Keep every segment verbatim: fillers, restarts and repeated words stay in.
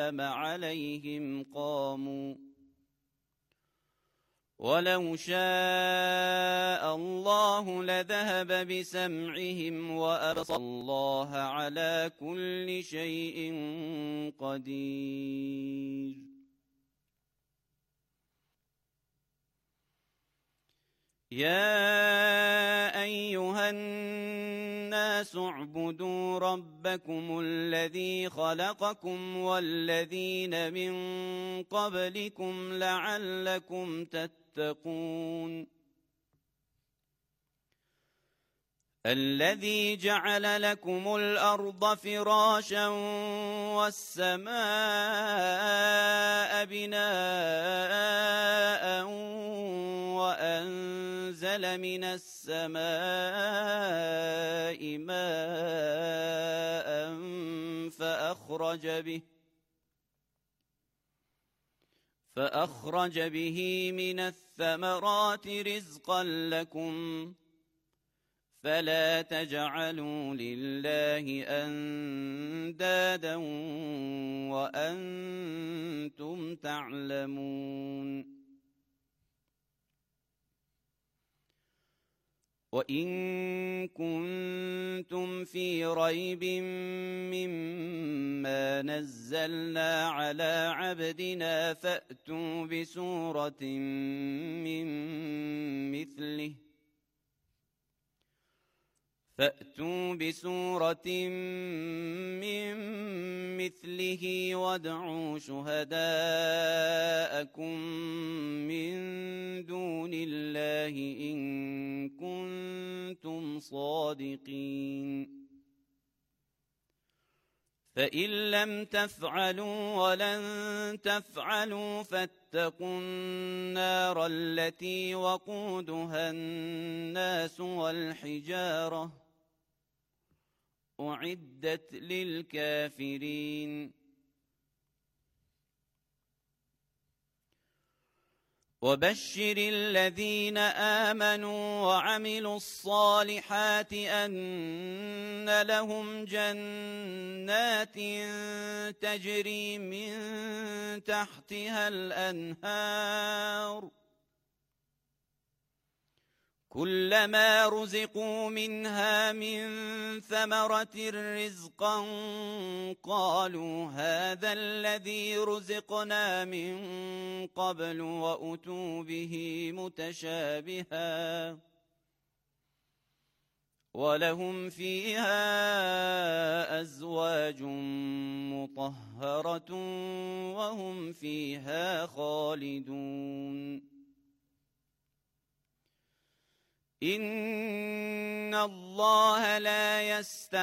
وسلم عليهم قاموا ولو شاء الله لذهب بسمعهم وأبصارهم الله على كل شيء قدير يا أيها الناس اعبدوا ربكم الذي خلقكم والذين من قبلكم لعلكم تتقون الذي جعل لكم الأرض فراشا والسماء بناء وأنزل من السماء ماء فأخرج به فأخرج به من الثمرات رزقا لكم فلا تجعلوا لله أندادا وأنتم تعلمون وإن كنتم في ريب مما نزلنا على عبدنا فأتوا بسورة من مثله فأتوا بسورة من مثله وادعوا شهداءكم من دون الله إن كنتم صادقين فإن لم تفعلوا ولن تفعلوا فاتقوا النار التي وقودها الناس والحجارة أعدت للكافرين وبشر الذين آمنوا وعملوا الصالحات أن لهم جنات تجري من تحتها الأنهار كلما رزقوا منها من ثمرة رزقا قالوا هذا الذي رزقنا من قبل وأتوا به متشابها ولهم فيها أزواج مطهرة وهم فيها خالدون إن الله لا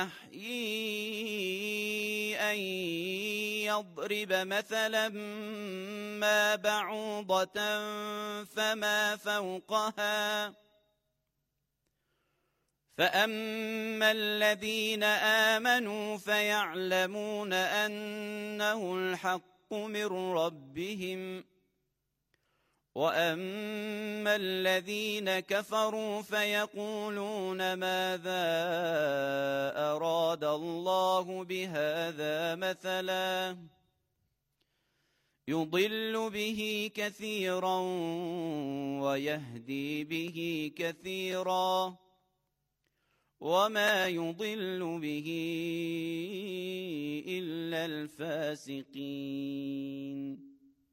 يستحيي أن يضرب مثلا ما بعوضة فما فوقها فأما الذين آمنوا فيعلمون أنه الحق من ربهم وأما الذين كفروا فيقولون ماذا أراد الله بهذا مثلا يضل به كثيرا ويهدي به كثيرا وما يضل به إلا الفاسقين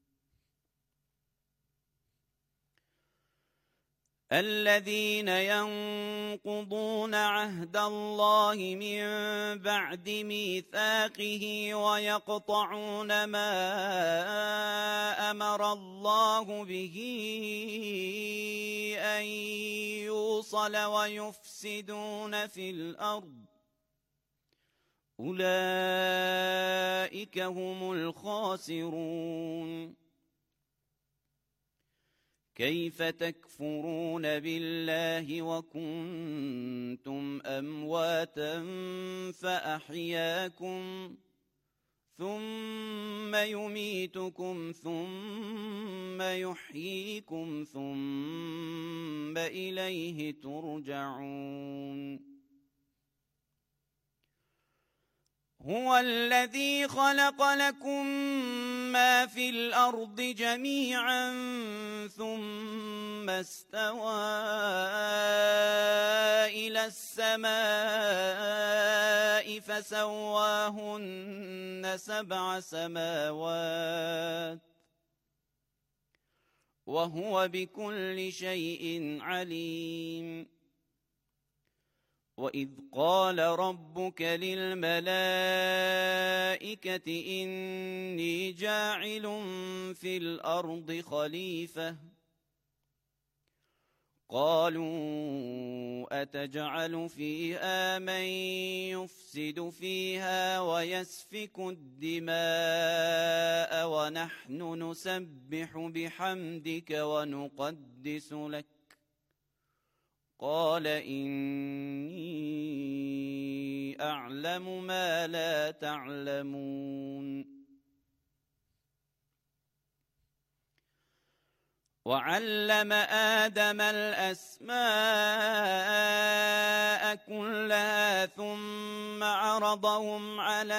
الذين ينقضون عهد الله من بعد ميثاقه ويقطعون ما أمر الله به أن يوصل ويفسدون في الأرض أولئك هم الخاسرون كيف تكفرون بالله وكنتم أمواتا فأحياكم ثم يميتكم ثم يحييكم ثم إليه ترجعون هو الذي خلق لكم ما في الأرض جميعا ثم استوى إلى السماء فسواهن سبع سماوات وهو بكل شيء عليم. وإذ قال ربك للملائكة إني جاعل في الأرض خليفة قالوا أتجعل فيها من يفسد فيها ويسفك الدماء ونحن نسبح بحمدك ونقدس لك قال إني أعلم ما لا تعلمون. وعلم آدم الأسماء كلها ثم عرضهم على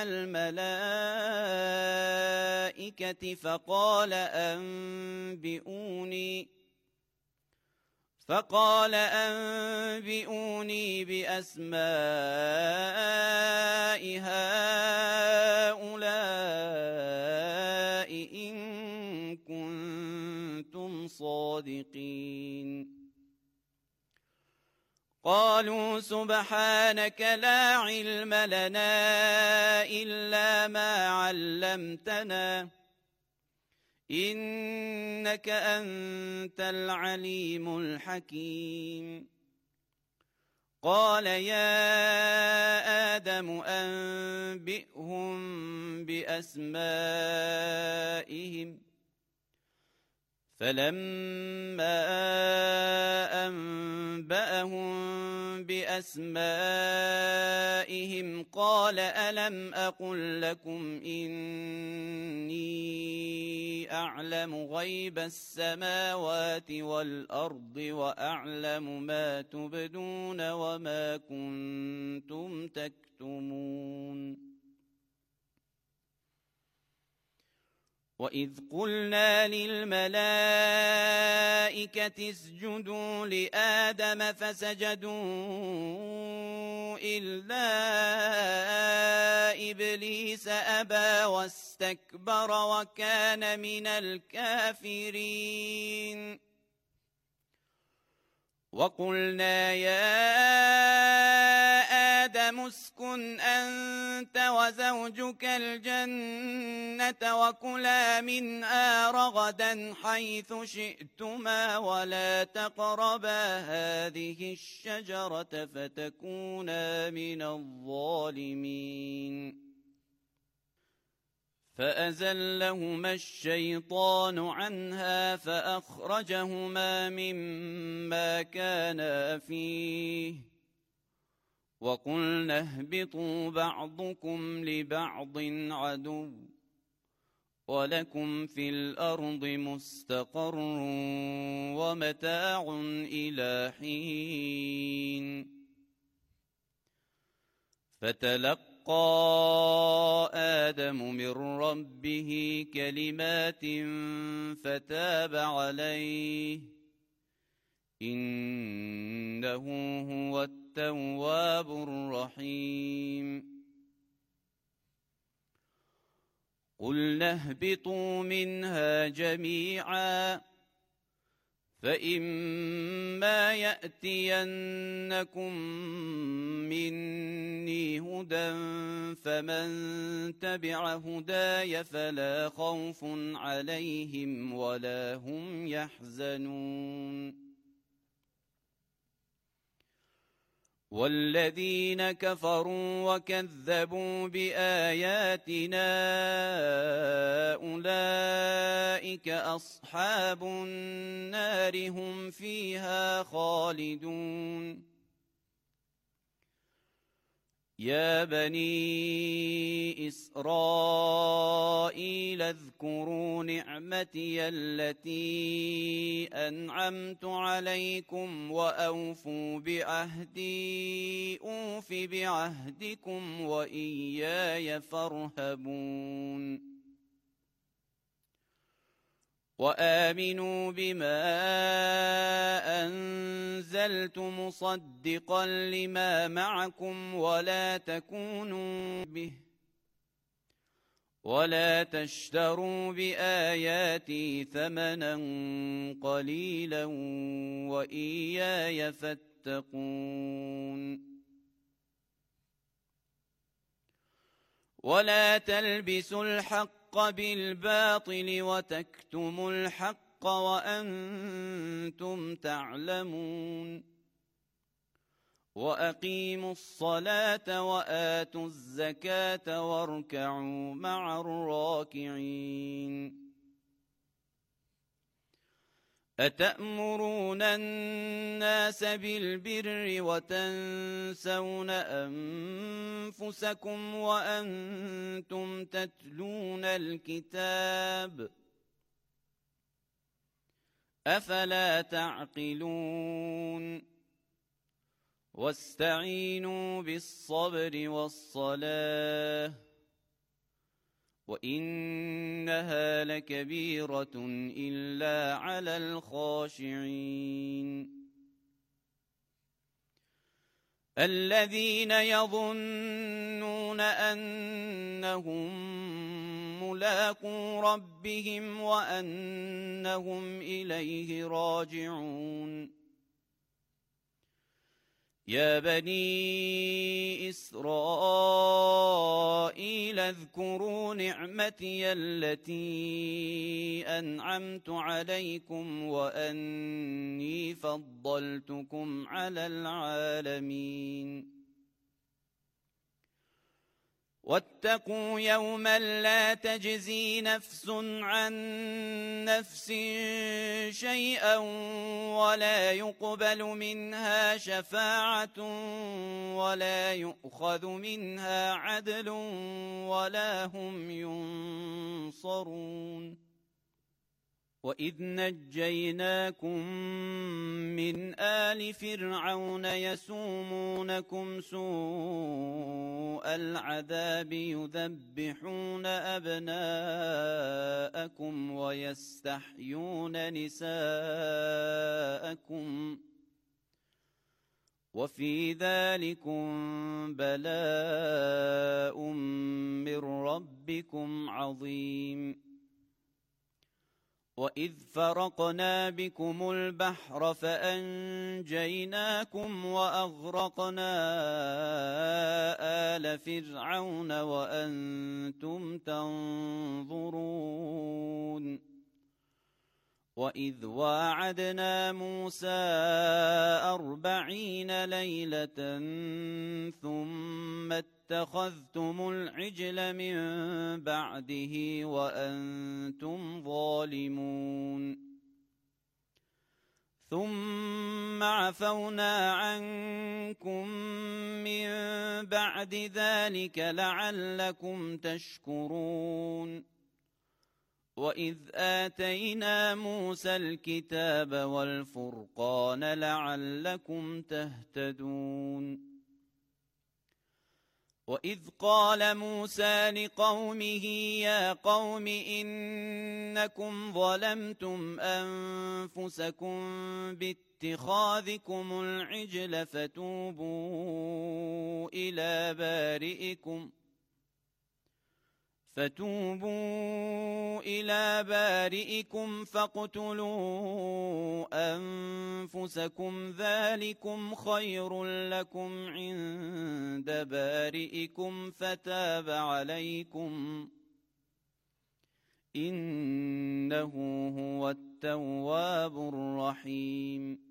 الملائكة فقال أنبئوني فقال أنبئوني بأسماء هؤلاء إن كنتم صادقين. قالوا سبحانك لا علم لنا إلا ما علمتنا إنك أنت العليم الحكيم. قال يا آدم أنبئهم بأسمائهم فلما أنبأهم بأسمائهم قال ألم أقل لكم إني أعلم غيب السماوات والأرض وأعلم ما تبدون وما كنتم تكتمون. وإذ قلنا للملائكة اسجدوا لآدم فسجدوا إلا إبليس أبى واستكبر وكان من الكافرين. وقلنا يا آدم اسكن أنت وزوجك الجنة وكلا منها رغدا حيث شئتما ولا تقربا هذه الشجرة فتكونا من الظالمين. فأزلهما الشيطان عنها فأخرجهما مما كانا فيه وقلنا اهبطوا بعضكم لبعض عدو ولكم في الأرض مستقر ومتاع إلى حين. فتلقى آدم من ربه كلمات فتاب عليه إنه هو التواب الرحيم. قلنا اهبطوا منها جميعا فإما يأتينكم مني هدى فمن تبع هداي فلا خوف عليهم ولا هم يحزنون. والذين كفروا وكذبوا بآياتنا أولئك أصحاب النار هم فيها خالدون. يا بني إسرائيل اذكروا نعمتي نعمتي التي أنعمت عليكم وأوفوا بعهدي أوف بعهدكم وإياي فارهبون وآمنوا بما أنزلت مصدقا لما معكم ولا تكونوا به ولا تشتروا بآياتي ثمنا قليلا وإياي فاتقون ولا تلبسوا الحق بالباطل وتكتموا الحق وأنتم تعلمون وأقيموا الصلاة وآتوا الزكاة واركعوا مع الراكعين أتأمرون الناس بالبر وتنسون أنفسكم وأنتم تتلون الكتاب أفلا تعقلون واستعينوا بالصبر والصلاة وإنها لكبيرة إلا على الخاشعين الذين يظنون أنهم ملاقو ربهم وأنهم إليه راجعون يا بني إسرائيل اذكروا نعمتي التي أنعمت عليكم وأني فضلتكم على العالمين واتقوا يوما لا تجزي نفس عن نفس شيئا ولا يقبل منها شفاعة ولا يؤخذ منها عدل ولا هم ينصرون وإذ نجيناكم من آل فرعون يسومونكم سوء العذاب يذبحون أبناءكم ويستحيون نساءكم وفي ذلكم بلاء من ربكم عظيم وإذ فرقنا بكم البحر فأنجيناكم وأغرقنا آل فرعون وأنتم تنظرون وإذ واعدنا موسى أربعين ليلة ثم اتخذتم العجل من بعده وأنتم ظالمون ثم عفونا عنكم من بعد ذلك لعلكم تشكرون وإذ آتينا موسى الكتاب والفرقان لعلكم تهتدون وإذ قال موسى لقومه يا قوم إنكم ظلمتم أنفسكم باتخاذكم العجل فتوبوا إلى بارئكم فتوبوا إلى بارئكم فاقتلوا أنفسكم ذلكم خير لكم عند بارئكم فتاب عليكم إنه هو التواب الرحيم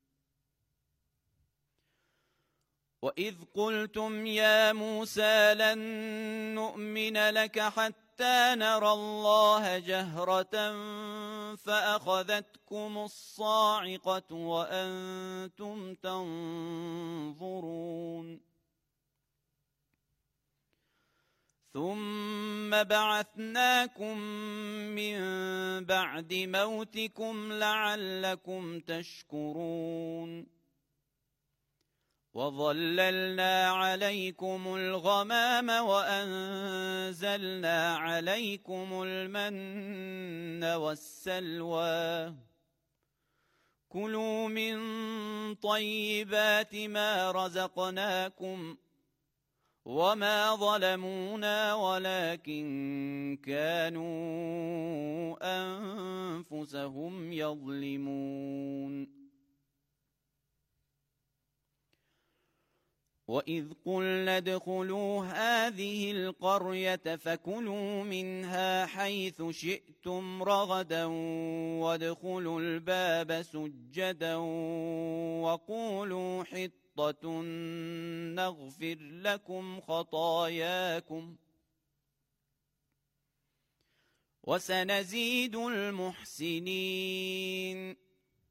وإذ قلتم يا موسى لن نؤمن لك حتى نرى الله جهرة فأخذتكم الصاعقة وأنتم تنظرون ثم ثم بعثناكم من بعد موتكم لعلكم تشكرون وظللنا عليكم الغمام وأنزلنا عليكم المن والسلوى كلوا من طيبات ما رزقناكم وما ظلمونا ولكن كانوا أنفسهم يظلمون وإذ قلنا ادخلوا هذه القرية فكلوا منها حيث شئتم رغدا وادخلوا الباب سجدا وقولوا حطة نغفر لكم خطاياكم وسنزيد المحسنين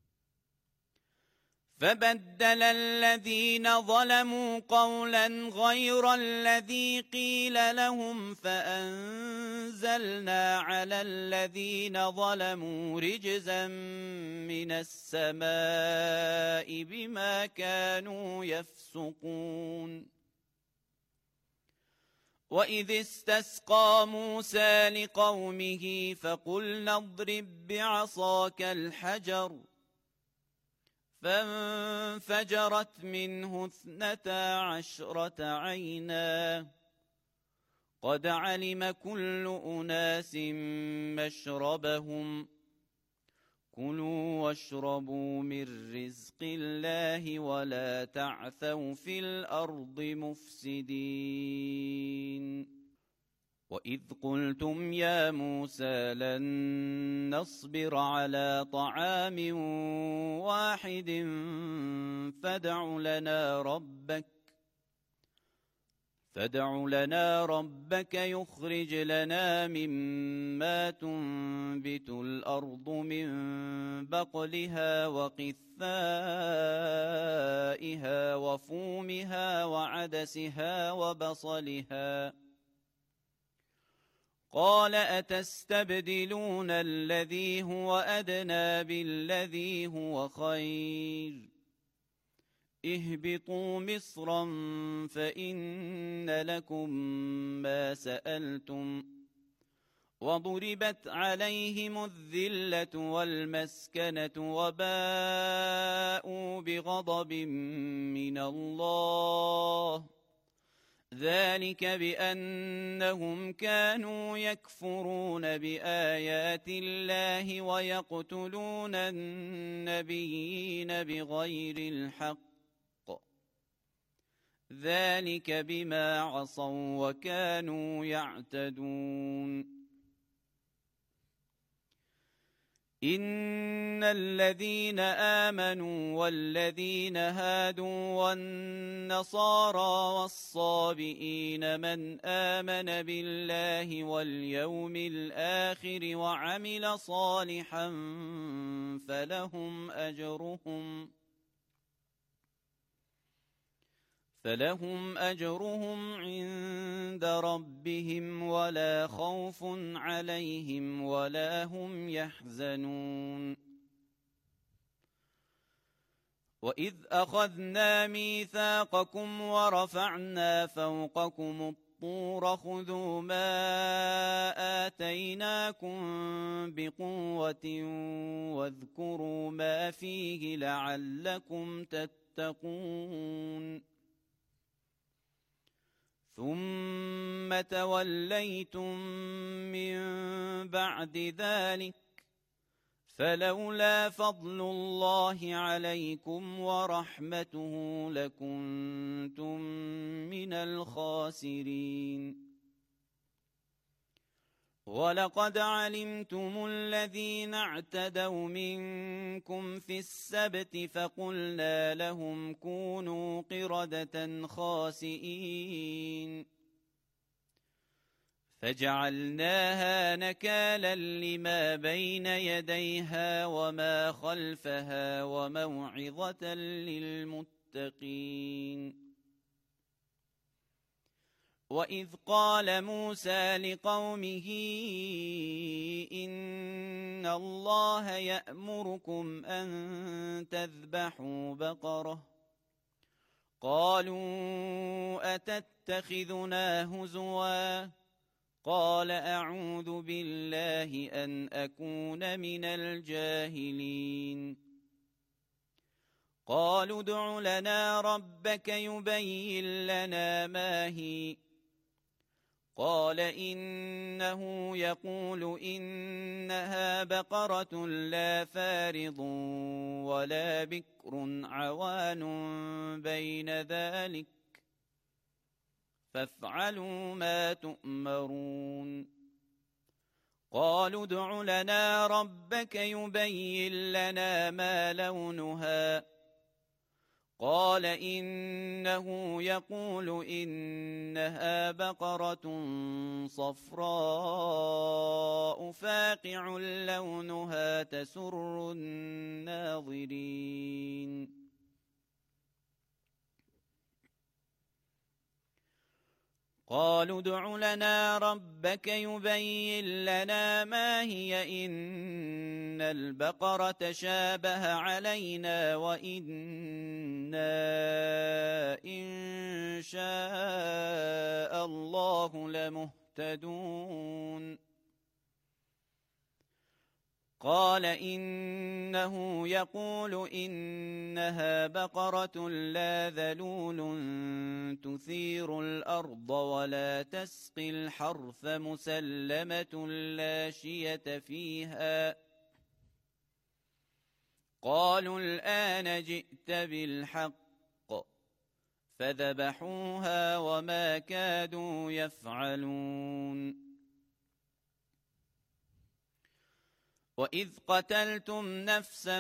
فبدل الذين ظلموا قولا غير الذي قيل لهم فأنزلنا على الذين ظلموا رجزا من السماء بما كانوا يفسقون وإذ استسقى موسى لقومه فقلنا اضرب بعصاك الحجر فانفجرت منه اثنتا عشرة عينا قد علم كل أناس مشربهم كلوا واشربوا من رزق الله ولا تعثوا في الأرض مفسدين وإذ قلتم يا موسى لن نصبر على طعام واحد فادع لنا ربك فادع لنا ربك يخرج لنا مما تنبت الأرض من بقلها وقثائها وفومها وعدسها وبصلها قال أتستبدلون الذي هو أدنى بالذي هو خير اهبطوا مصرا فإن لكم ما سألتم وضربت عليهم الذلة والمسكنة وباءوا بغضب من الله ذلك بأنهم كانوا يكفرون بآيات الله ويقتلون النبيين بغير الحق ذلك بما عصوا وكانوا يعتدون إن الذين آمنوا والذين هادوا والنصارى والصابئين من آمن بالله واليوم الآخر وعمل صالحا فلهم أجرهم فلهم أجرهم عند ربهم ولا خوف عليهم ولا هم يحزنون وإذ أخذنا ميثاقكم ورفعنا فوقكم الطور خذوا ما آتيناكم بقوة واذكروا ما فيه لعلكم تتقون ثم توليتم من بعد ذلك فلولا فضل الله عليكم ورحمته لكنتم من الخاسرين ولقد علمتم الذين اعتدوا منكم في السبت فقلنا لهم كونوا قردة خاسئين فجعلناها نكالا لما بين يديها وما خلفها وموعظة للمتقين وإذ قال موسى لقومه إن الله يأمركم أن تذبحوا بقرة قالوا أتتخذنا هزوا قال أعوذ بالله أن أكون من الجاهلين قالوا ادع لنا ربك يبين لنا ما هي قال إنه يقول إنها بقرة لا فارض ولا بكر عوان بين ذلك فافعلوا ما تؤمرون قالوا ادع لنا ربك يبين لنا ما لونها قال إنه يقول إنها بقرة صفراء فاقع لونها تسر الناظرين قالوا ادع لنا ربك يبين لنا ما هي إن البقرة شابه علينا وإنا إن شاء الله لمهتدون قال إنه يقول إنها بقرة لا ذلول تثير الأرض ولا تسقي الحرث مسلمة لا شية فيها قالوا الآن جئت بالحق فذبحوها وما كادوا يفعلون وإذ قتلتم نفسا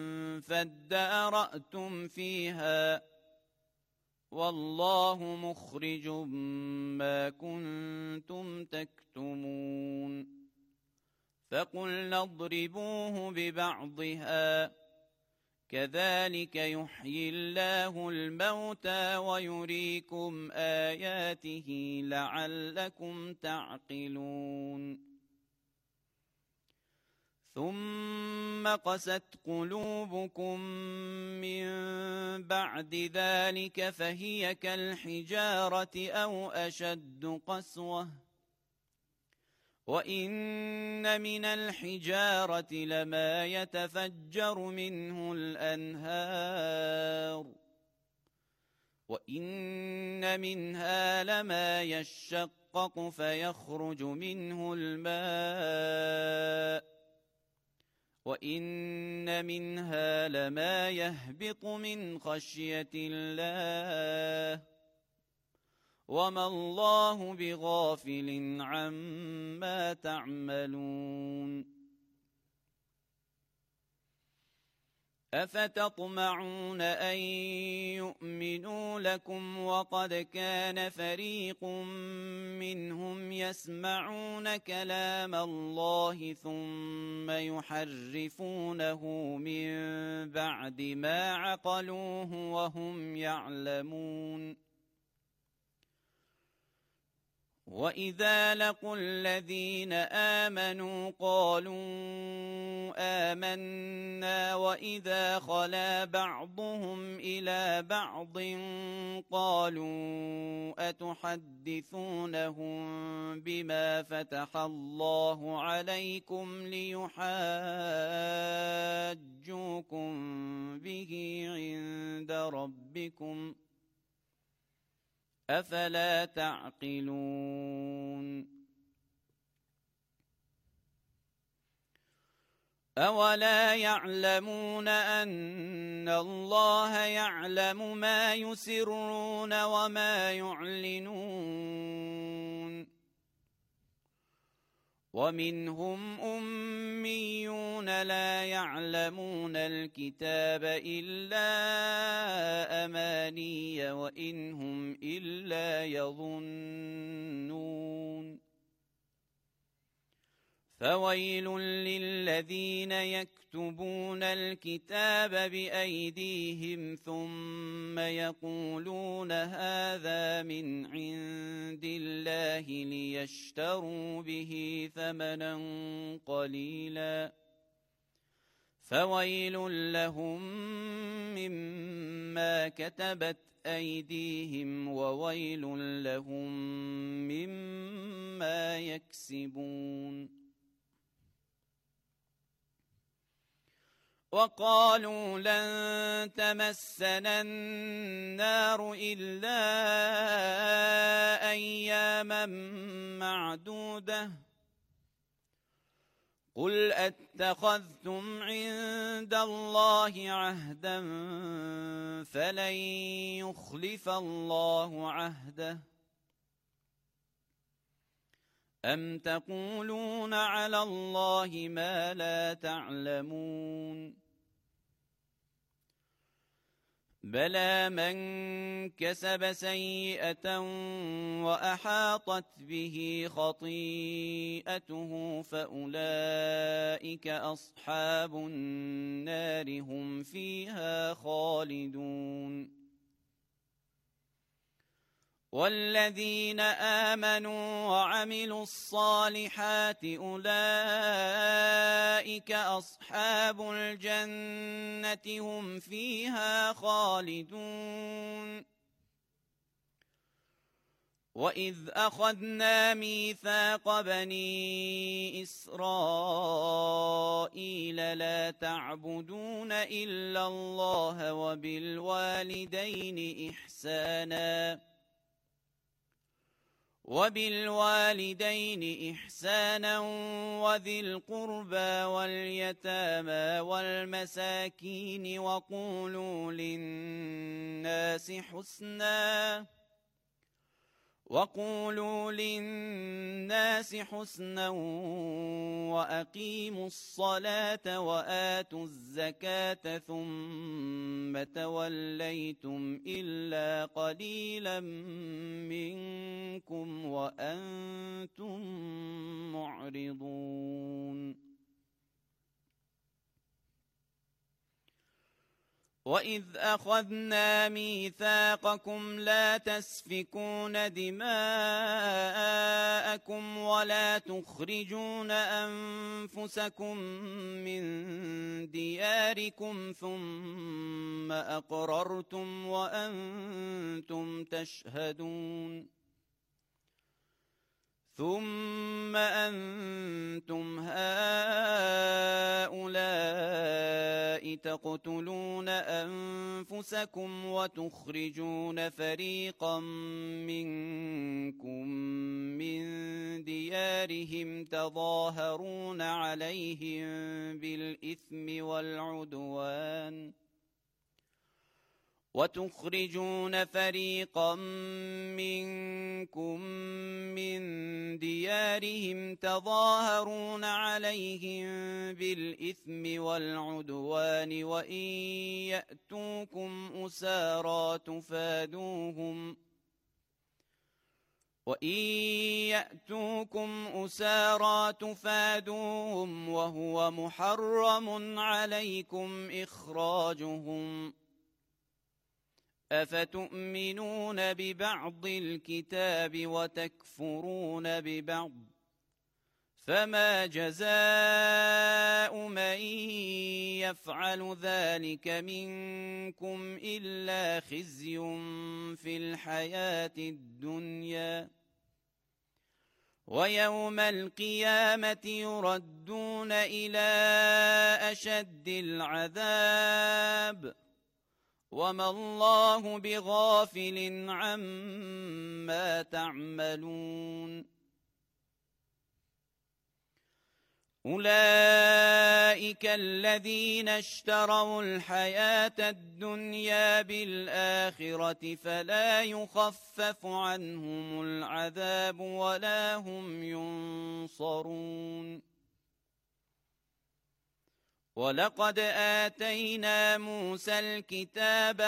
فادارأتم فيها والله مخرج ما كنتم تكتمون فقلنا اضربوه ببعضها كذلك يحيي الله الموتى ويريكم آياته لعلكم تعقلون ثم قست قلوبكم من بعد ذلك فهي كالحجارة أو أشد قسوة وإن من الحجارة لما يتفجر منه الأنهار وإن منها لما يشقق فيخرج منه الماء وإن منها لما يهبط من خشية الله وما الله بغافل عما تعملون أفتطمعون أن يؤمنوا لكم وقد كان فريق منهم يسمعون كلام الله ثم يحرفونه من بعد ما عقلوه وهم يعلمون وإذا لقوا الذين آمنوا قالوا آمنا وإذا خلا بعضهم إلى بعض قالوا أتحدثونهم بما فتح الله عليكم ليحاجوكم به عند ربكم أفلا تعقلون أولا يعلمون أن الله يعلم ما يسرون وما يعلنون ومنهم أميون لا يعلمون الكتاب إلا أماني وإن هم إلا يظنون فويل للذين يكتبون الكتاب بأيديهم ثم يقولون هذا من عند الله ليشتروا به ثمنا قليلا فويل لهم مما كتبت أيديهم وويل لهم مما يكسبون. وقالوا لن تمسنا النار إلا أياما معدودة قل أتخذتم عند الله عهدا فلن يخلف الله عهده أم تقولون على الله ما لا تعلمون بلى من كسب سيئة وأحاطت به خطيئته فأولئك أصحاب النار هم فيها خالدون. والذين آمنوا وعملوا الصالحات أولئك أصحاب الجنة هم فيها خالدون. وإذ أخذنا ميثاق بني إسرائيل لا تعبدون إلا الله وبالوالدين إحسانا وبالوالدين إحسانا وذي القربى واليتامى والمساكين وقولوا للناس حسنا وقولوا للناس حسنا وأقيموا الصلاة وآتوا الزكاة ثم توليتم إلا قليلا منكم وأنتم معرضون. وإذ أخذنا ميثاقكم لا تسفكون دماءكم ولا تخرجون أنفسكم من دياركم ثم أقررتم وأنتم تشهدون ثم أنتم هؤلاء تقتلون أنفسكم وتخرجون فريقا منكم من ديارهم تظاهرون عليهم بالإثم والعدوان وتخرجون فريقا منكم من ديارهم تظاهرون عليهم بالإثم والعدوان وإن يأتوكم أسارى تفادوهم وإن يأتوكم أسارى تفادوهم وهو محرم عليكم إخراجهم أفتؤمنون ببعض الكتاب وتكفرون ببعض فما جزاء من يفعل ذلك منكم إلا خزي في الحياة الدنيا ويوم القيامة يردون إلى أشد العذاب وما الله بغافل عما تعملون. أولئك الذين اشتروا الحياة الدنيا بالآخرة فلا يخفف عنهم العذاب ولا هم ينصرون. ولقد آتينا موسى الكتاب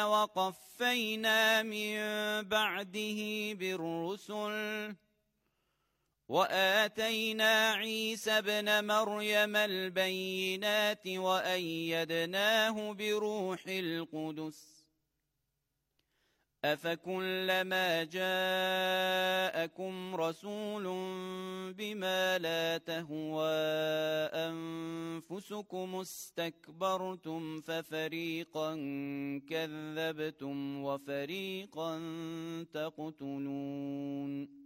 وقفينا من بعده بالرسل وآتينا عيسى ابن مريم البينات وأيدناه بروح القدس أفكلما جاءكم رسول بما لا تهوى أنفسكم استكبرتم ففريقا كذبتم وفريقا تقتلون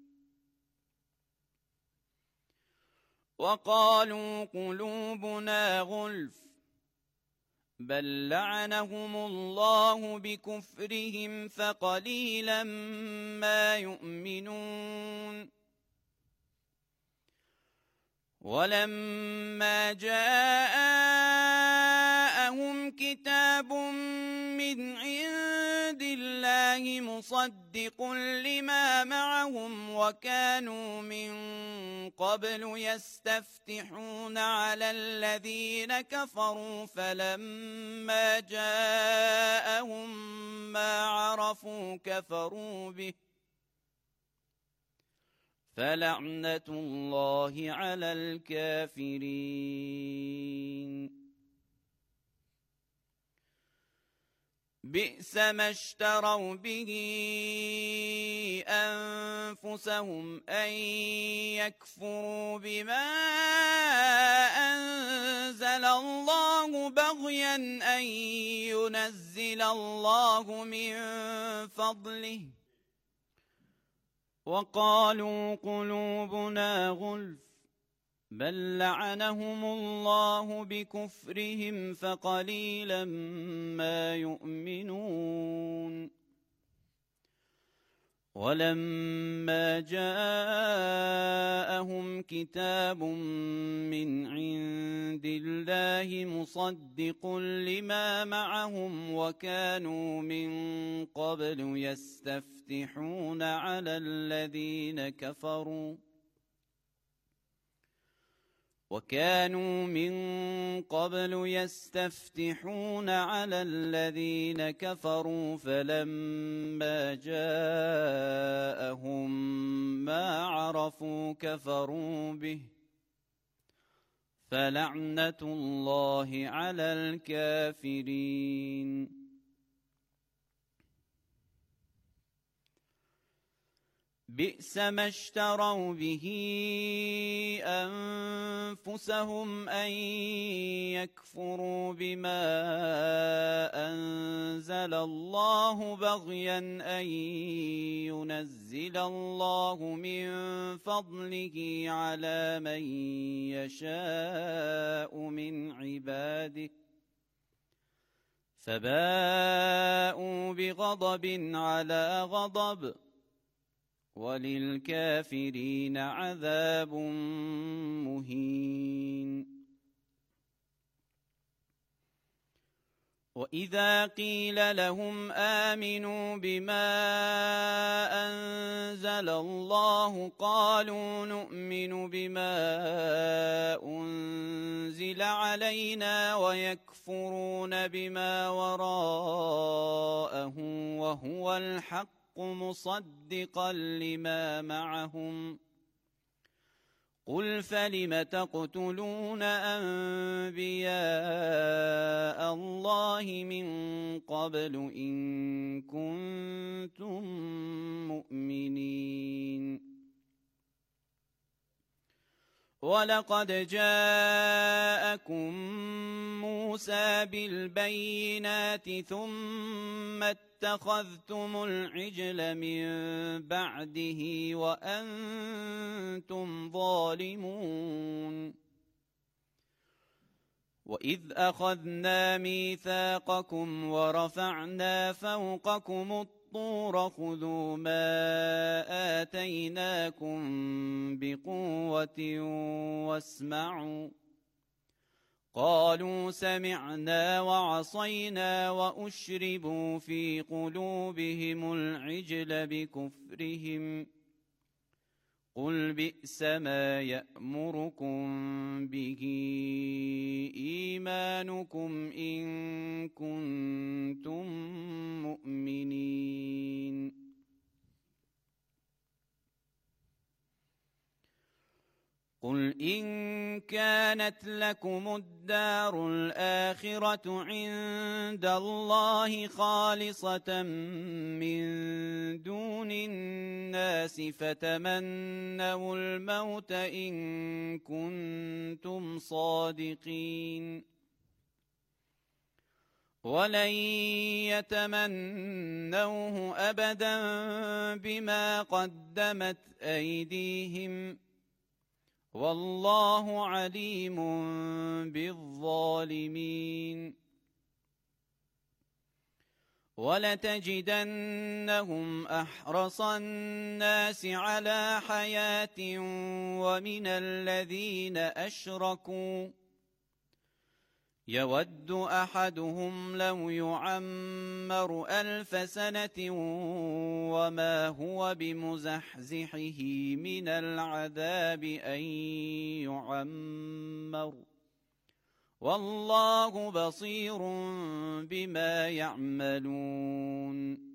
وقالوا قلوبنا غلف بل لعنهم الله بكفرهم فقليلا ما يؤمنون ولما جاءهم كتاب من عند الله مصدق لما معهم وكانوا من قبل يستفتحون على الذين كفروا فلما جاءهم ما عرفوا كفروا به فلعنة الله على الكافرين بئس ما اشتروا به أنفسهم أن يكفروا بما أنزل الله بغيا أن ينزل الله من فضله وقالوا قلوبنا غلف بل لعنهم الله بكفرهم فقليلا ما يؤمنون ولما جاءهم كتاب من عند الله مصدق لما معهم وكانوا من قبل يستفتحون على الذين كفروا وكانوا من قبل يستفتحون على الذين كفروا فلما جاءهم ما عرفوا كفروا به فلعنة الله على الكافرين بئس ما اشتروا به أنفسهم أن يكفروا بما أنزل الله بغيا أن ينزل الله من فضله على من يشاء من عباده فباءوا بغضب على غضب وللكافرين عذاب مهين وإذا قيل لهم آمنوا بما أنزل الله قالوا نؤمن بما أنزل علينا ويكفرون بما وراءه وهو الحق مصدقا لما معهم قل فلم تقتلون أنبياء الله من قبل إن كنتم مؤمنين ولقد جاءكم موسى بالبينات ثم اتخذتم العجل من بعده وأنتم ظالمون وإذ أخذنا ميثاقكم ورفعنا فوقكم الطور خذوا ما آتيناكم بقوة واسمعوا قالوا سمعنا وعصينا وأشربوا في قلوبهم العجل بكفرهم قل بئس ما يأمركم به إيمانكم إن كنتم مؤمنين قل إن كانت لكم الدار الآخرة عند الله خالصة من دون الناس فتمنوا الموت إن كنتم صادقين ولن يتمنوه أبدا بما قدمت أيديهم والله عليم بالظالمين ولتجدنهم أحرص الناس على حياة ومن الذين أشركوا يود أحدهم لو يعمر ألف سنة وما هو بمزحزحه من العذاب أن يعمر والله بصير بما يعملون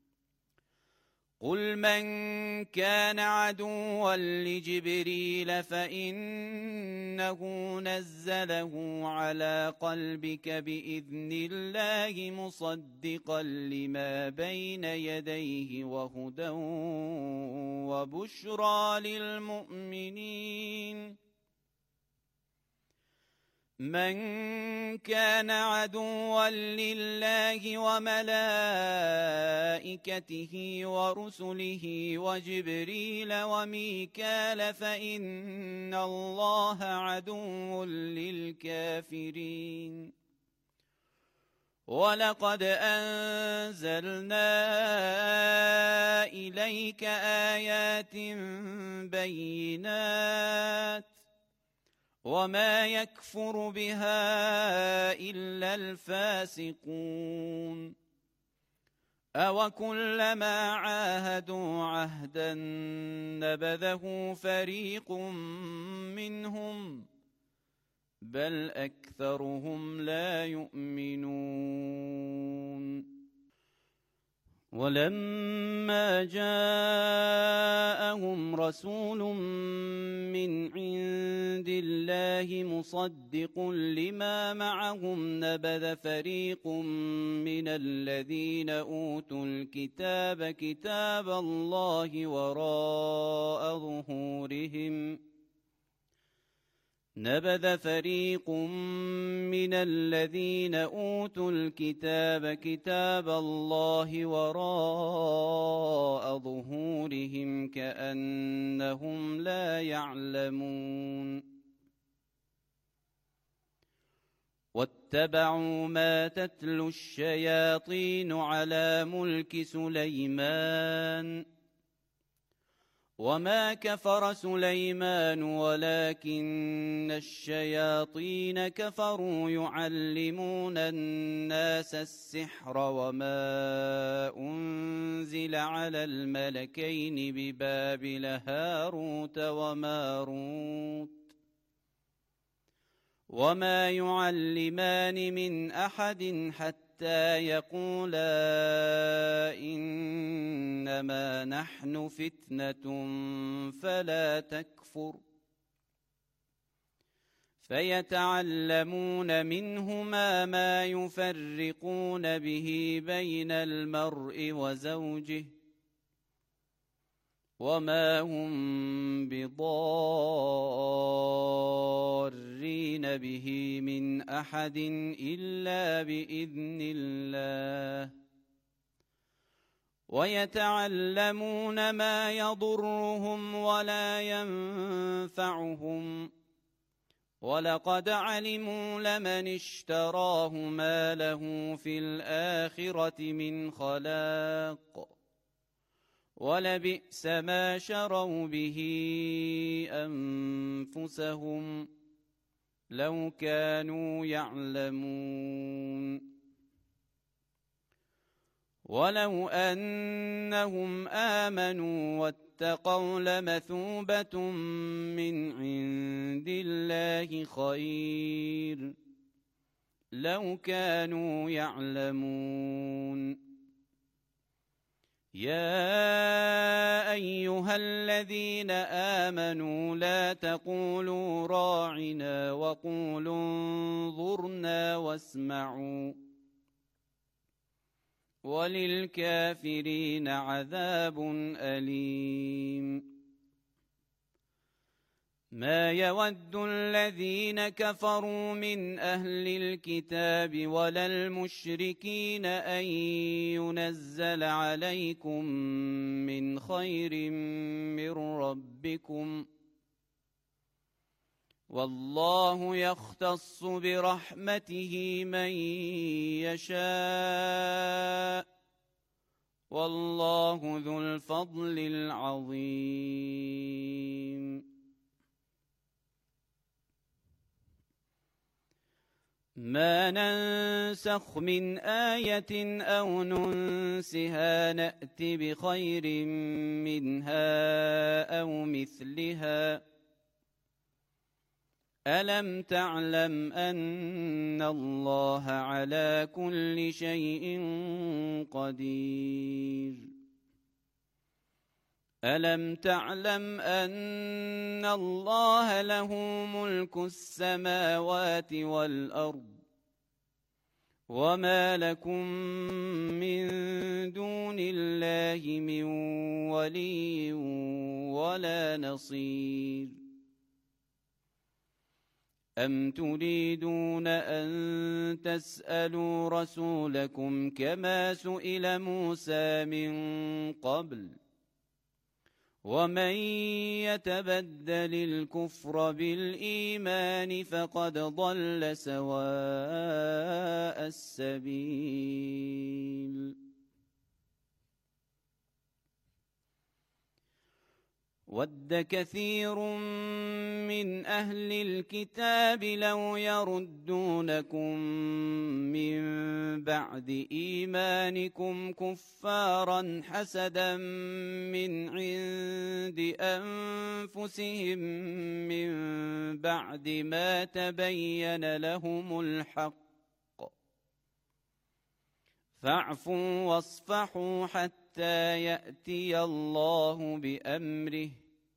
قل من كان عدوا لجبريل فإنه نزله على قلبك بإذن الله مصدقا لما بين يديه وهدى وبشرى للمؤمنين من كان عدوا لله وملائكته ورسله وجبريل وميكال فإن الله عدو للكافرين ولقد أنزلنا إليك آيات بينات وما يكفر بها إلا الفاسقون أوكلما عاهدوا عهدا نبذه فريق منهم بل أكثرهم لا يؤمنون ولما جاءهم رسول من عند الله مصدق لما معهم نبذ فريق من الذين أوتوا الكتاب كتاب الله وراء ظهورهم نبذ فريق من الذين أوتوا الكتاب كتاب الله وراء ظهورهم كأنهم لا يعلمون واتبعوا ما تتلو الشياطين على ملك سليمان وما كفر سليمان ولكن الشياطين كفروا يعلمون الناس السحر وما أنزل على الملكين ببابل هاروت وماروت وما يعلمان من أحد حتى يقولا إنما نحن فتنة فلا تكفر فيتعلمون منهما ما يفرقون به بين المرء وزوجه وما هم بضارين به من أحد إلا بإذن الله ويتعلمون ما يضرهم ولا ينفعهم ولقد علموا لمن اشتراه ما له في الآخرة من خلاق ولبئس ما شروا به أنفسهم لو كانوا يعلمون ولو أنهم آمنوا واتقوا لمثوبة من عند الله خير لو كانوا يعلمون يا أيها الذين آمنوا لا تقولوا راعنا وقولوا انظرنا واسمعوا وللكافرين عذاب أليم ما يود الذين كفروا من أهل الكتاب ولا المشركين أن ينزل عليكم من خير من ربكم والله يختص برحمته من يشاء والله ذو الفضل العظيم ما ننسخ من آية أو ننسها نأت بخير منها أو مثلها ألم تعلم أن الله على كل شيء قدير ألم تعلم أن الله له ملك السماوات والأرض وما لكم من دون الله من ولي ولا نصير أم تريدون أن تسألوا رسولكم كما سئل موسى من قبل ومن يتبدل الكفر بالإيمان فقد ضل سواء السبيل ود كثير من أهل الكتاب لو يردونكم من بعد إيمانكم كفارا حسدا من عند أنفسهم من بعد ما تبين لهم الحق فاعفوا واصفحوا حتى يأتي الله بأمره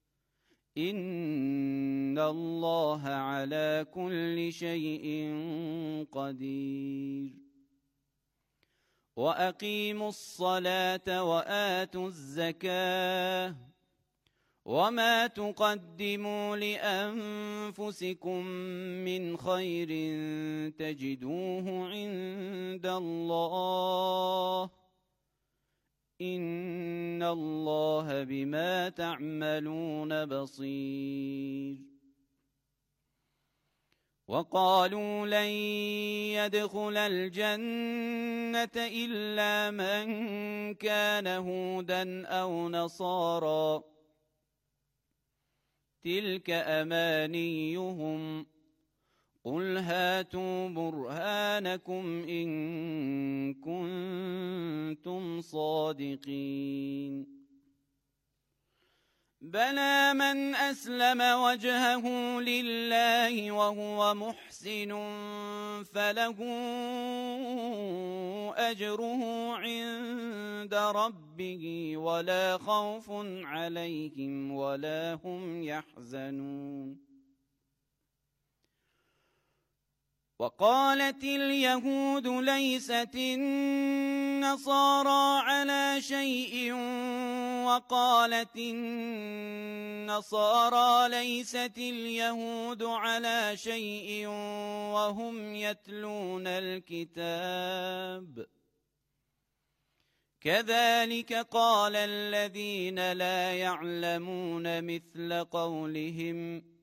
إن الله على كل شيء قدير وأقيموا الصلاة وآتوا الزكاة وما تقدموا لأنفسكم من خير تجدوه عند الله إن الله بما تعملون بصير وقالوا لن يدخل الجنة إلا من كان هودا أو نصارى تلك أمانيهم قل هاتوا برهانكم إن كنتم صادقين بلى من أسلم وجهه لله وهو محسن فله أجره عند ربه ولا خوف عليهم ولا هم يحزنون وقالت اليهود ليست النصارى على شيء وقالت النصارى ليست اليهود على شيء وهم يتلون الكتاب كذلك قال الذين لا يعلمون مثل قولهم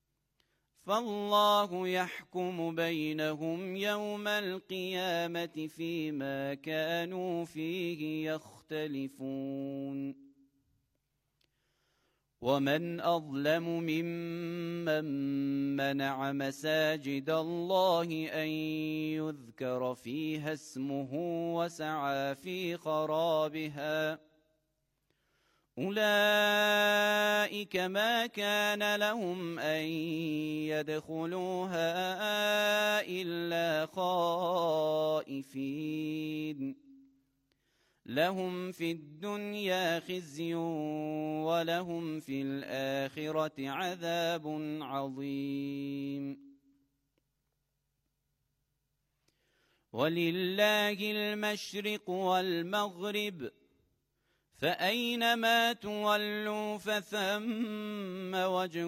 فالله يحكم بينهم يوم القيامة فيما كانوا فيه يختلفون ومن أظلم ممن منع مساجد الله أن يذكر فيها اسمه وسعى في خرابها أولئك ما كان لهم أن يدخلوها إلا خائفين لهم في الدنيا خزي ولهم في الآخرة عذاب عظيم. ولله المشرق والمغرب فأينما تولوا فثم وجه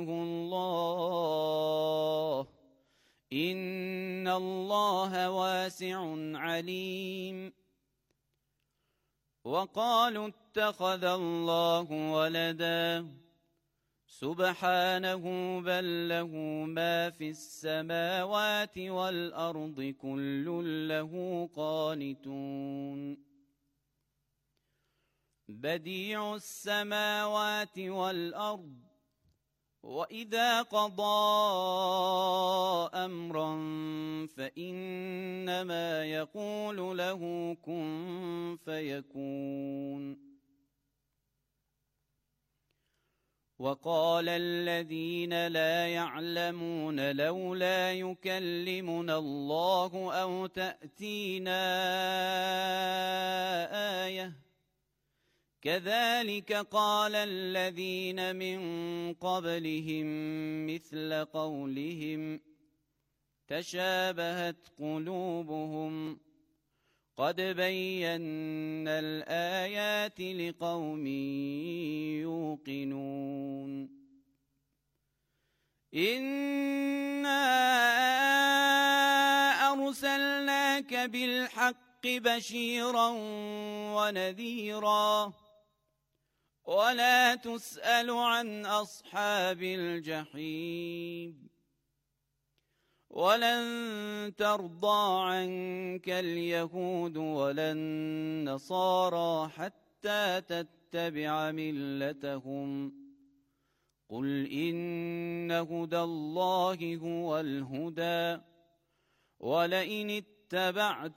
الله إن الله واسع عليم. وقالوا اتخذ الله ولدا سبحانه بل له ما في السماوات والأرض كل له قانتون. بديع السماوات والأرض وإذا قضى أمرا فإنما يقول له كن فيكون. وقال الذين لا يعلمون لولا يكلمنا الله أو تأتينا آية كذلك قال الذين من قبلهم مثل قولهم تشابهت قلوبهم قد بينا الآيات لقوم يوقنون. إنا أرسلناك بالحق بشيرا ونذيرا ولا تسأل عن أصحاب الجحيم. ولن ترضى عنك اليهود ولا النصارى حتى تتبع ملتهم قل إن هدى الله هو الهدى ولئن اتبعت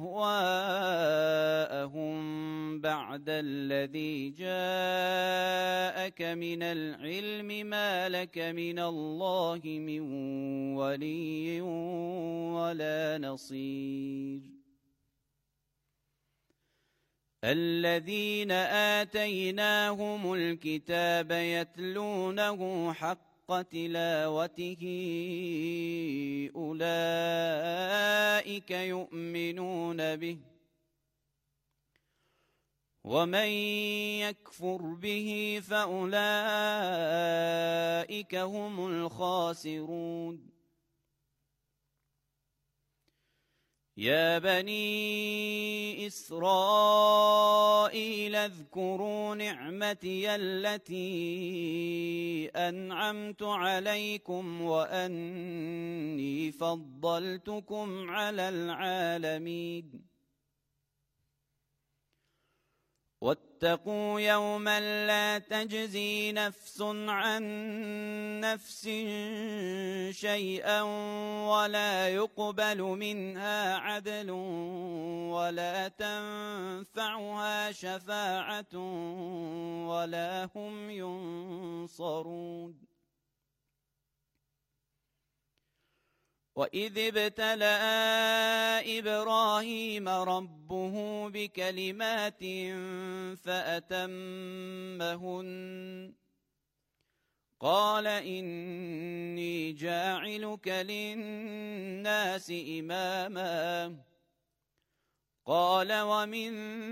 أهواءهم بعد الذي جاءك من العلم ما لك من الله من ولي ولا نصير. الذين آتيناهم الكتاب يتلونه حق تلاوته أولئك يؤمنون به ومن يكفر به فأولئك هم الخاسرون. يا بني إسرائيل اذكروا نعمتي التي أنعمت عليكم وأني فضلتكم على العالمين. واتقوا يوما لا تجزي نفس عن نفس شيئا ولا يقبل منها عدل ولا تنفعها شفاعة ولا هم ينصرون. وإذ ابتلى إبراهيم ربه بكلمات فأتمهن قال إني جاعلك للناس إماما قال ومن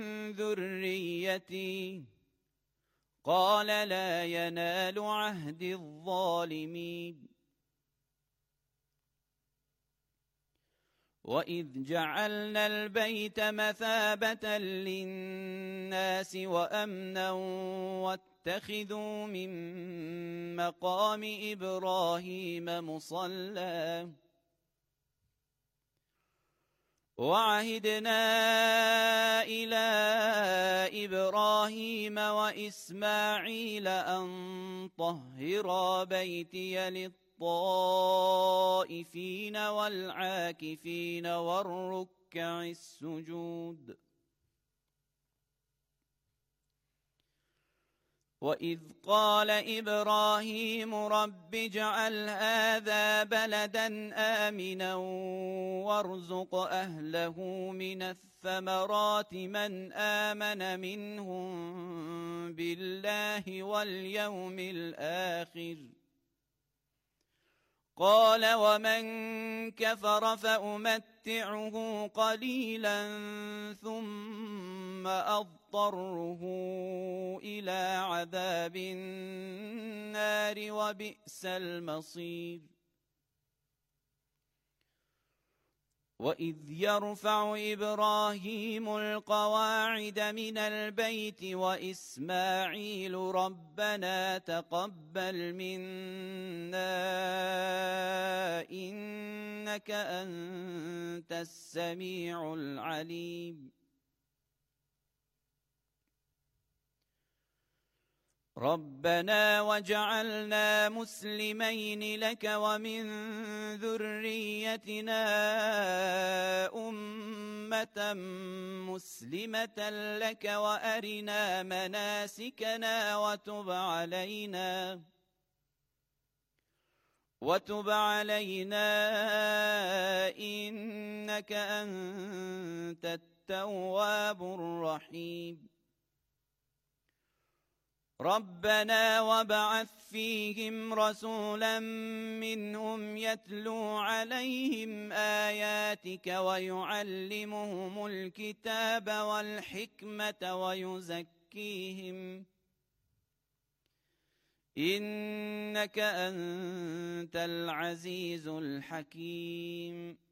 ذريتي قال لا ينال عهد الظالمين. وإذ جعلنا البيت مثابة للناس وأمنا واتخذوا من مقام إبراهيم مصلى وعهدنا إلى إبراهيم وإسماعيل أن طهرا بيتي للطهر الطائفين والعاكفين والركع السجود. وإذ قال إبراهيم رب اجعل هذا بلدا آمنا وارزق أهله من الثمرات من آمن منهم بالله واليوم الآخر قال ومن كفر فأمتعه قليلا ثم أضطره إلى عذاب النار وبئس المصير وإذ يرفع إبراهيم القواعد من البيت وإسماعيل ربنا تقبل منا إنك أنت السميع العليم ربنا وجعلنا مسلمين لك ومن ذريتنا أمة مسلمة لك وأرنا مناسكنا وتب علينا وتب علينا إنك أنت التواب الرحيم ربنا وابعث فيهم رسولا منهم يتلو عليهم آياتك ويعلمهم الكتاب والحكمة ويزكيهم إنك أنت العزيز الحكيم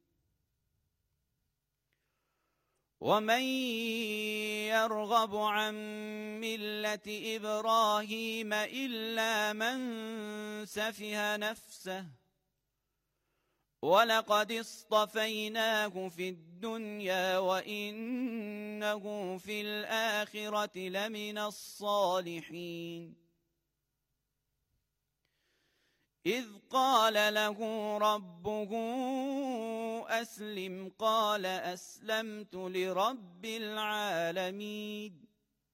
ومن يرغب عن ملة إبراهيم إلا من سفه نفسه ولقد اصطفيناه في الدنيا وإنه في الآخرة لمن الصالحين إذ قال له ربه أسلم قال أسلمت لرب العالمين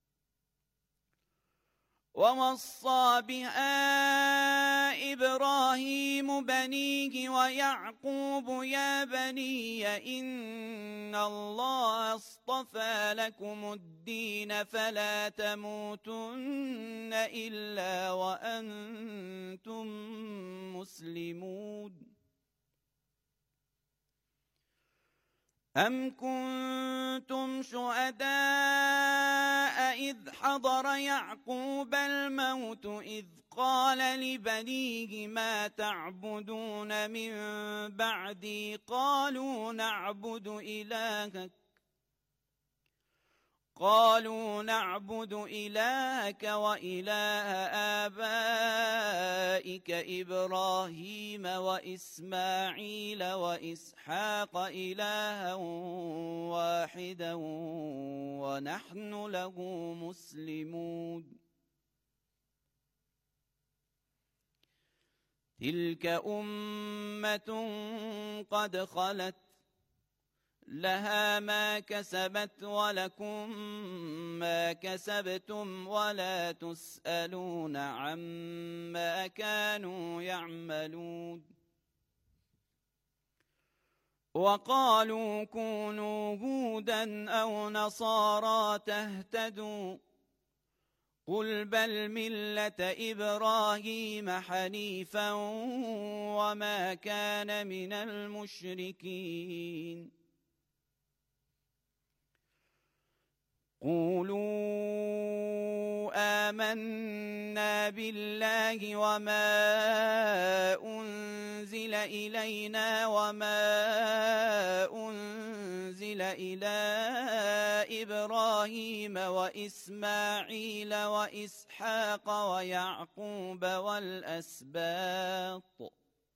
ووصى بها إبراهيم بنيه ويعقوب يا بني إن الله اصطفى لكم الدين فلا تموتن إلا وأنتم مسلمون أم كنتم شهداء إذ حضر يعقوب الموت إذ قال لبنيه ما تعبدون من بعدي قالوا نعبد إلهك قالوا نعبد إلهك وإله آبائك إبراهيم وإسماعيل وإسحاق إلها واحدا ونحن له مسلمون تلك أمة قد خلت لها ما كسبت ولكم ما كسبتم ولا تسألون عما كانوا يعملون وقالوا كونوا هودا أو نصارى تهتدوا قل بل ملة إبراهيم حنيفا وما كان من المشركين قولوا آمنا بالله وما أنزل إلينا وما أنزل إلى إبراهيم وإسماعيل وإسحاق ويعقوب والأسباط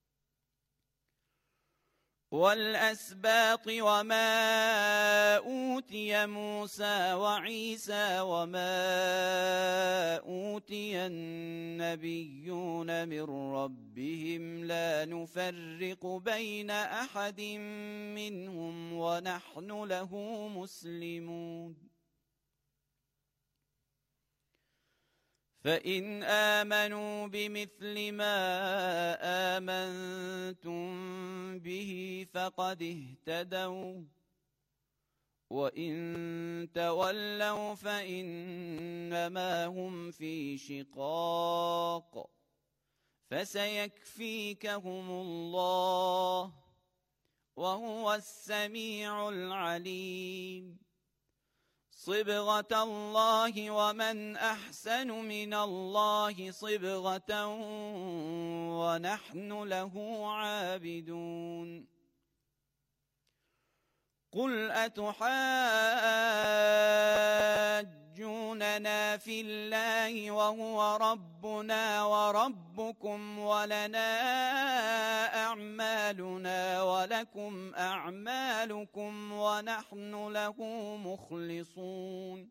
والأسباط وما أوتي موسى وعيسى وما أوتي النبيون من ربهم لا نفرق بين أحد منهم ونحن له مسلمون فإن آمنوا بمثل ما آمنتم به فقد اهتدوا وإن تولوا فإنما هم في شقاق فسيكفيكهم الله وهو السميع العليم صبغة الله ومن أحسن من الله صبغة ونحن له عابدون قل أتحاجوننا في الله وهو ربنا وربكم ولنا أعمالنا ولكم أعمالكم ونحن له مخلصون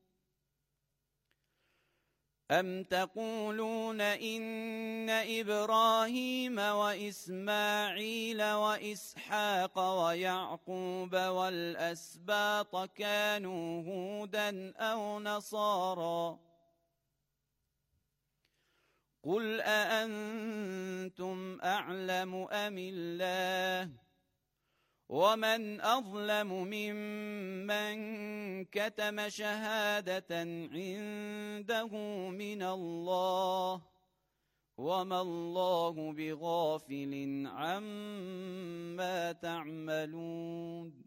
أم تقولون إن إبراهيم وإسماعيل وإسحاق ويعقوب والأسباط كانوا هودا أو نصارى قل أأنتم أعلم أم الله ومن أظلم ممن كتم شهادة عنده من الله وما الله بغافل عما تعملون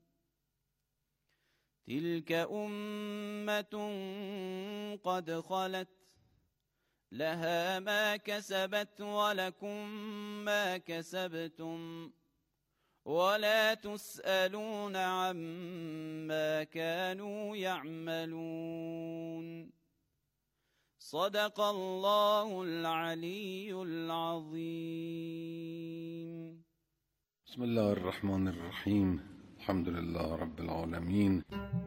تلك أمة قد خلت لها ما كسبت ولكم ما كسبتم ولا تسألون عما كانوا يعملون صدق الله العلي العظيم بسم الله الرحمن الرحيم الحمد لله رب العالمين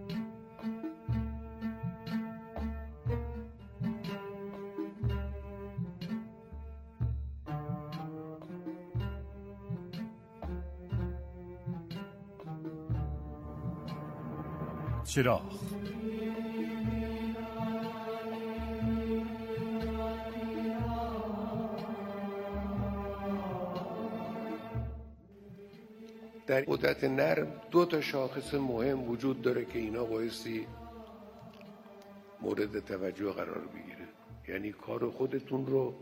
چراغ در قدرت نرم دو تا شاخص مهم وجود داره که اینا بایستی مورد توجه قرار بگیره، یعنی کار خودتون رو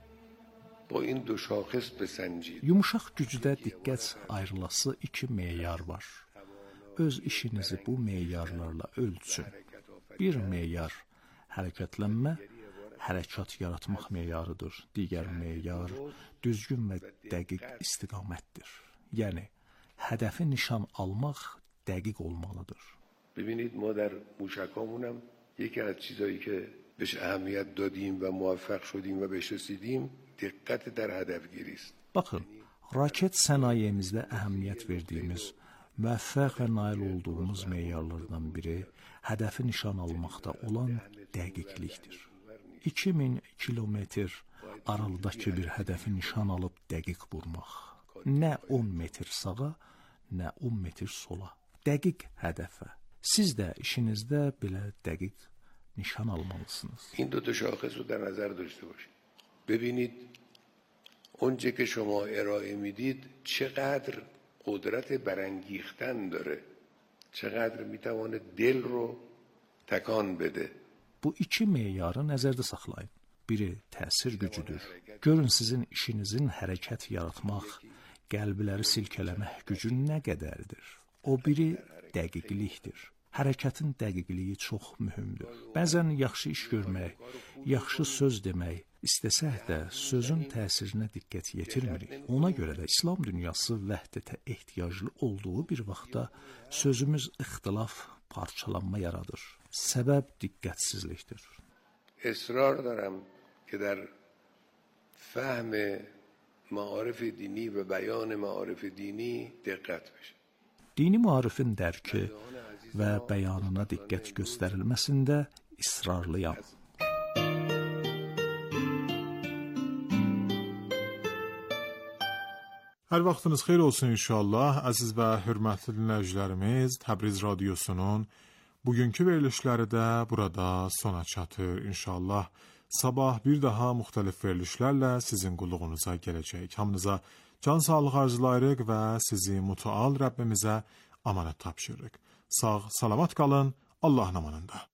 با این دو şaxıs بسنجید. Yumuşaq gücdə diqqət ayrılası iki meyar var. Öz işinizi bu meyarlarla ölçün. Bir meyar hərəkətlənmə, hərəkat yaratmaq meyarıdır. Digər meyar düzgün və dəqiq istiqamətdir. Yəni هدف نشان almaq dəqiq olmalıdır. ببینید ما در موشکامون هم یکی از چیزایی که بهش اهمیت دادیم و موفق شدیم و بهش رسیدیم دقت در هدفگیری است. Baxın, raket sənayemizdə əhəmiyyət verdiyimiz, müvəffəq və nail olduğumuz meyarlardan biri hədəfi nişan almaqda olan dəqiqlikdir. iki min kilometr aralıdakı bir hədəfi nişan alıb dəqiq vurmaq. Nə on metr sağa, nə on metr sola. Dəqiq hədəfə. Siz də işinizdə belə dəqiq nişan almalısınız. این دو تا شاخص رو در نظر داشته باشید. ببینید اونچه که شما ارائه میدید چقدر قدرت برانگیختن داره. چقدر میتوانه دل رو تکان بده. Bu iki meyarı nəzərdə saxlayın. Biri təsir gücüdür. Görün sizin işinizin hərəkət yaratmaq, qəlbləri silkələmək gücü nə qədərdir. O biri dəqiqlikdir. Hərəkətin dəqiqliyi çox mühümdür. Bəzən yaxşı iş görmək, yaxşı söz demək istəsək də sözün təsirinə diqqət yetirmirik. Ona görə də İslam dünyası vəhdətə ehtiyaclı olduğu bir vaxtda sözümüz ixtilaf, parçalanma yaradır. Səbəb diqqətsizlikdir. اصرار دارم که در فهم معارف دینی و بیان معارف دینی دقت بشه. Dini maarifin dərki və bəyanına diqqət göstərilməsində israrlıyam. Hər vaxtınız xeyir olsun inşallah. Əziz və hörmətli dinləyicilərimiz, Təbriz radiosunun bugünkü verilişləri də burada sona çatır. İnşallah Sabah bir daha müxtəlif verilişlərlə sizin qulluğunuza gələcək. Hamınıza can sağlığı arzulayırıq və sizi mütəal Rəbbimizə amanət tapşırırıq. Sağ, salamat qalın, Allahın amanında.